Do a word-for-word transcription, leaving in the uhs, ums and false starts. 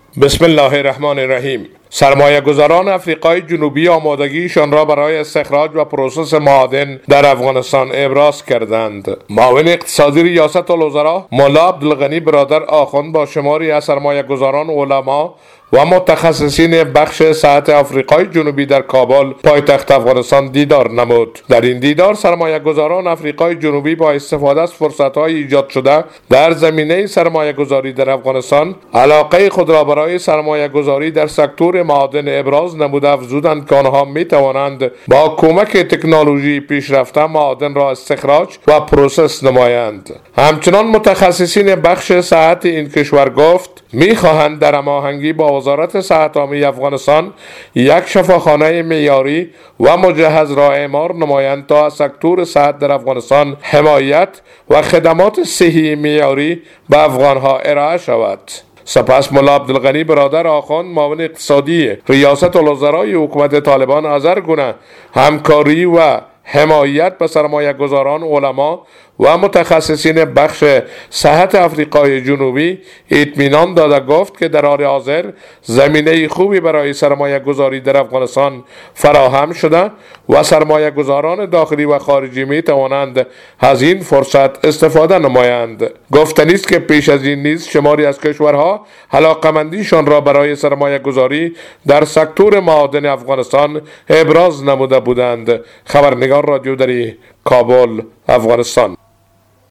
بسم الله الرحمن الرحیم. سرمایه گذاران افریقای جنوبی آمادگیشان را برای استخراج و پروسس معادن در افغانستان ابراز کردند. معاون اقتصادی ریاست الوزراء مولا عبدالغنی برادر آخوند با شماری از سرمایه گذاران، علما و متخصصین بخش صحت آفریقای جنوبی در کابل پایتخت افغانستان دیدار نمود. در این دیدار سرمایه گذاران افریقای جنوبی با استفاده از فرصت‌های ایجاد شده در زمینه سرمایه گذاری در افغانستان علاقه خود را برای سرمایه گذاری در سکتور معادن ابراز نموده افزودند که آنها می توانند با کمک تکنولوژی پیشرفته معادن را استخراج و پروسس نمایند. همچنان متخصصین بخش صحت این کشور گفت می خواهند در هماهنگی با وزارت صحت عامه افغانستان یک شفاخانه معیاری و مجهز را اعمار نمایند تا از سکتور صحت در افغانستان حمایت و خدمات صحی معیاری به افغانها ارائه شود. سپس مولا عبدالغنی برادر آخوند معاون اقتصادی ریاست الوزراء حکومت طالبان از هر گونه همکاری و حمایت به سرمایه گذاران، علما و متخصصین بخش صحت افریقای جنوبی اطمینان داده گفت که در حال حاضر زمینه خوبی برای سرمایه گذاری در افغانستان فراهم شده و سرمایه گذاران داخلی و خارجی می توانند از این فرصت استفاده نمایند. گفتنی است که پیش از این نیز شماری از کشورها علاقمندیشان را برای سرمایه گذاری در سکتور معادن افغانستان ابراز نموده بودند. خبرنگار رادیو دری، کابل، افغانستان.